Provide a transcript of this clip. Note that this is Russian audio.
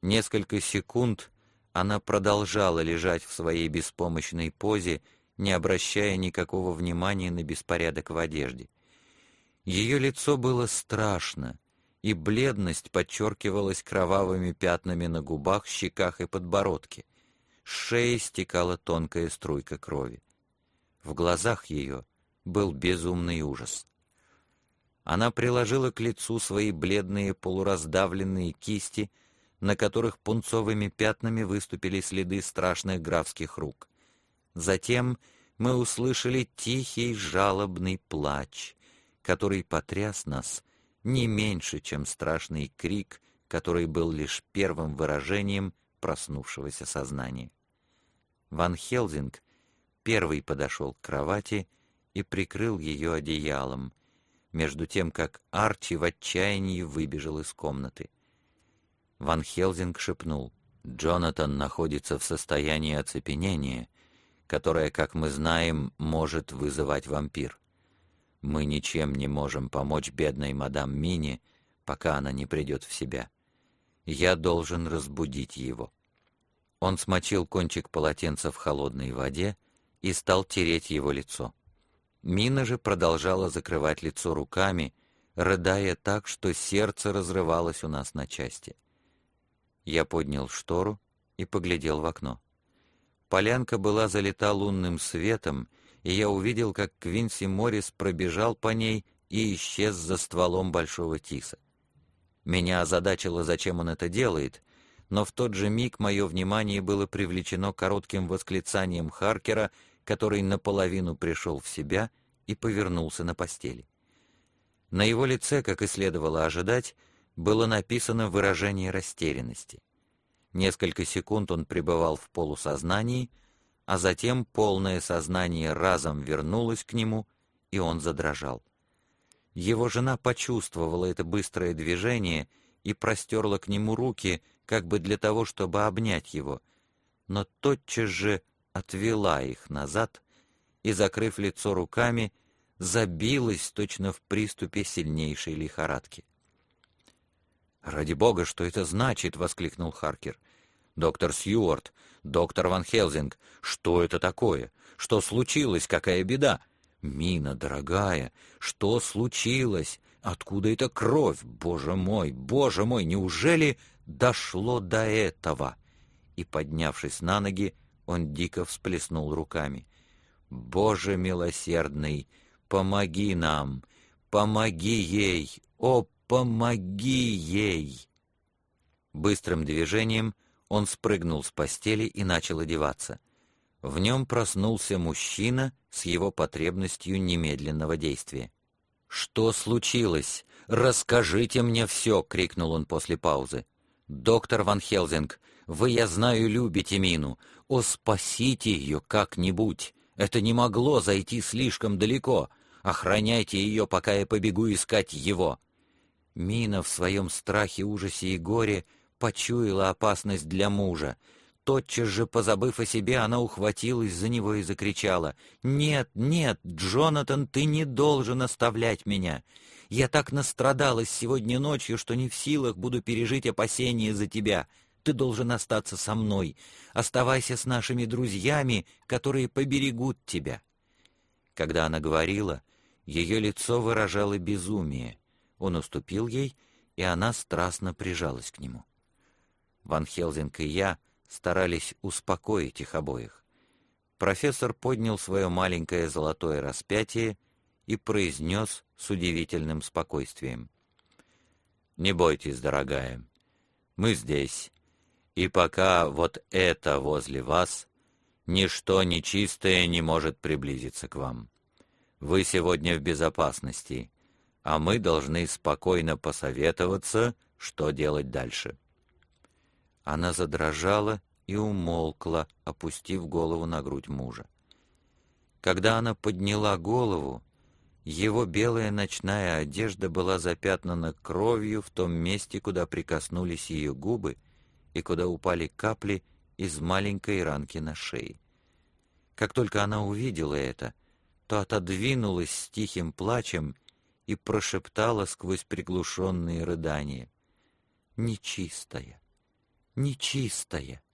Несколько секунд она продолжала лежать в своей беспомощной позе, не обращая никакого внимания на беспорядок в одежде. Ее лицо было страшно, и бледность подчеркивалась кровавыми пятнами на губах, щеках и подбородке. С шеи стекала тонкая струйка крови. В глазах ее был безумный ужас. Она приложила к лицу свои бледные полураздавленные кисти, на которых пунцовыми пятнами выступили следы страшных графских рук. Затем мы услышали тихий жалобный плач, который потряс нас не меньше, чем страшный крик, который был лишь первым выражением проснувшегося сознания. Ван Хелсинг первый подошел к кровати и прикрыл ее одеялом, между тем как Арчи в отчаянии выбежал из комнаты. Ван Хелсинг шепнул: «Джонатан находится в состоянии оцепенения, которое, как мы знаем, может вызывать вампир. Мы ничем не можем помочь бедной мадам Мине, пока она не придет в себя. Я должен разбудить его». Он смочил кончик полотенца в холодной воде и стал тереть его лицо. Мина же продолжала закрывать лицо руками, рыдая так, что сердце разрывалось у нас на части. Я поднял штору и поглядел в окно. Полянка была залита лунным светом, и я увидел, как Квинси Моррис пробежал по ней и исчез за стволом большого тиса. Меня озадачило, зачем он это делает, но в тот же миг мое внимание было привлечено коротким восклицанием Харкера, который наполовину пришел в себя и повернулся на постели. На его лице, как и следовало ожидать, было написано выражение растерянности. Несколько секунд он пребывал в полусознании, а затем полное сознание разом вернулось к нему, и он задрожал. Его жена почувствовала это быстрое движение и простерла к нему руки, как бы для того, чтобы обнять его, но тотчас же отвела их назад и, закрыв лицо руками, забилась точно в приступе сильнейшей лихорадки. «Ради бога, что это значит?» — воскликнул Харкер. «Доктор Сьюарт, доктор Ван Хелсинг, что это такое? Что случилось? Какая беда? Мина, дорогая, что случилось? Откуда эта кровь? Боже мой, неужели дошло до этого?» И, поднявшись на ноги, он дико всплеснул руками. «Боже милосердный, помоги нам! Помоги ей! О, помоги ей!» Быстрым движением он спрыгнул с постели и начал одеваться. В нем проснулся мужчина с его потребностью немедленного действия. «Что случилось? Расскажите мне все!» — крикнул он после паузы. «Доктор Ван Хелсинг, вы, я знаю, любите Мину. О, спасите ее как-нибудь! Это не могло зайти слишком далеко. Охраняйте ее, пока я побегу искать его!» Мина в своем страхе, ужасе и горе почуяла опасность для мужа. Тотчас же, позабыв о себе, она ухватилась за него и закричала: «Нет, нет, Джонатан, ты не должен оставлять меня. Я так настрадалась сегодня ночью, что не в силах буду пережить опасения за тебя. Ты должен остаться со мной. Оставайся с нашими друзьями, которые поберегут тебя». Когда она говорила, ее лицо выражало безумие. Он уступил ей, и она страстно прижалась к нему. Ван Хелсинг и я старались успокоить их обоих. Профессор поднял свое маленькое золотое распятие и произнес с удивительным спокойствием: «Не бойтесь, дорогая, мы здесь, и пока вот это возле вас, ничто нечистое не может приблизиться к вам. Вы сегодня в безопасности, а мы должны спокойно посоветоваться, что делать дальше». Она задрожала и умолкла, опустив голову на грудь мужа. Когда она подняла голову, его белая ночная одежда была запятнана кровью в том месте, куда прикоснулись ее губы и куда упали капли из маленькой ранки на шее. Как только она увидела это, то отодвинулась с тихим плачем и прошептала сквозь приглушенные рыдания: «Нечистая, нечистая.